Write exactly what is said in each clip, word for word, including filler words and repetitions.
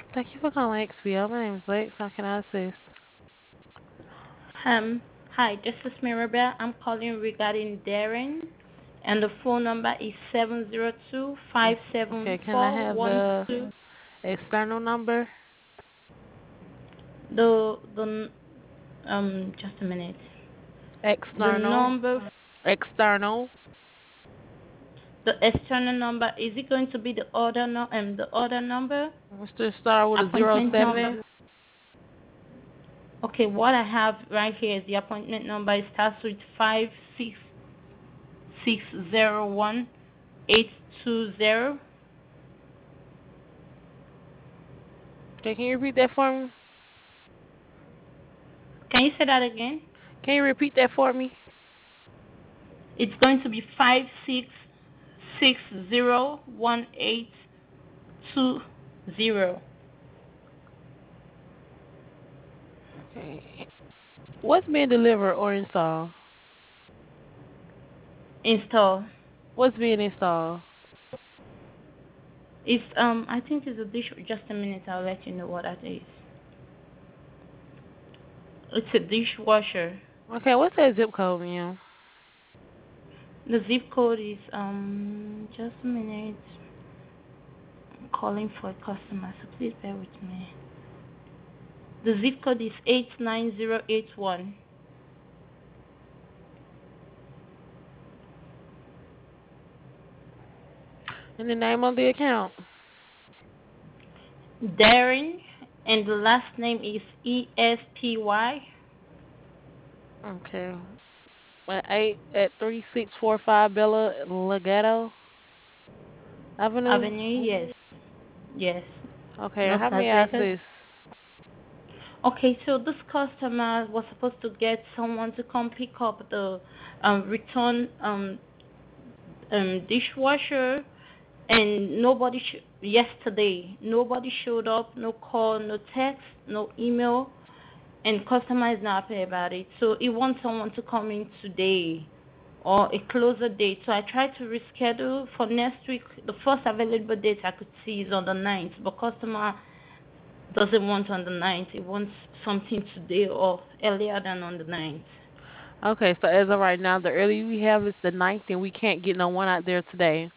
Thank you for calling X P L. My name is Lex. How can I assist? Um, Hi, this is Mirabel. I'm calling regarding Darren, and the phone number is seven zero two five seven Okay, can I four have one the two. external number? The the um just a minute. The External. number, External. the external number, is it going to be the order no um the order number, Let's just start with a zero appointment seven. number? Okay, what I have right here is the appointment number. It starts with five six six zero one eight two zero. Okay, can you repeat that for me? Can you say that again? Can you repeat that for me? It's going to be five six six zero one eight two zero. Okay. What's being delivered or installed? Install. What's being installed? It's um I think it's a dish. Just a minute, I'll let you know what that is. It's a dishwasher. Okay, what's that zip code, ma'am? The zip code is um just a minute. I'm calling for a customer, so please bear with me. The zip code is eight nine zero eight one. And the name of the account? Daring, and the last name is E S P Y. Okay. At eight at three six four five Bella Legato Avenue. Avenue. Yes, yes. Okay, Los how Las may I Vegas. assist? Okay, so this customer was supposed to get someone to come pick up the um, return um, um, dishwasher, and nobody sh- yesterday nobody showed up. No call, no text, no email, and customer is not happy about it. So he wants someone to come in today or a closer date. So I tried to reschedule for next week. The first available date I could see is on the ninth, but customer doesn't want on the ninth. It wants something today or earlier than on the ninth. Okay, so as of right now, the earliest we have is the ninth, and we can't get no one out there today.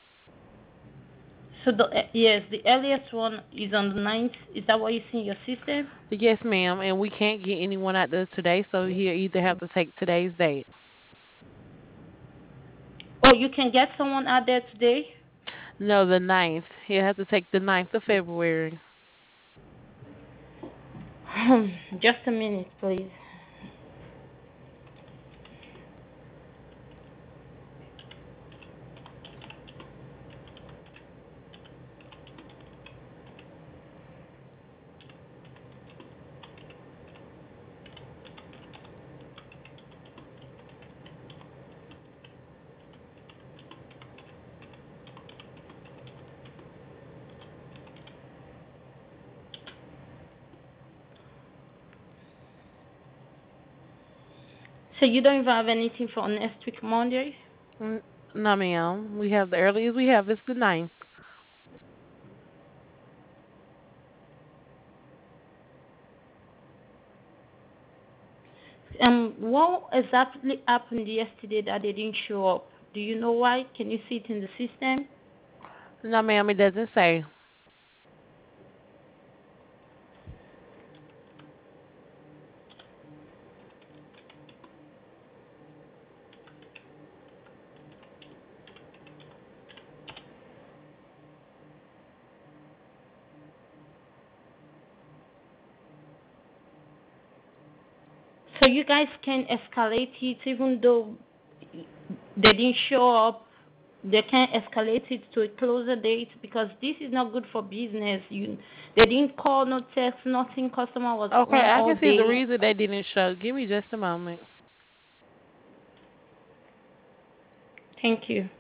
So the eh, yes, the earliest one is on the ninth. Is that what you see in your system? Yes, ma'am, and we can't get anyone out there today, so he'll either have to take today's date. Oh, you can get someone out there today? No, the ninth. He'll have to take the ninth of February. Just a minute, please. So you don't even have anything for next week Monday? Mm, No, ma'am. We have the earliest we have is the ninth. Um, what exactly happened yesterday that they didn't show up? Do you know why? Can you see it in the system? No, ma'am, it doesn't say. So you guys can escalate it even though they didn't show up. They can escalate it to a closer date because this is not good for business. You, they didn't call, no text, nothing. Customer was Okay, on I all can see the day. reason they didn't show. Give me just a moment. Thank you.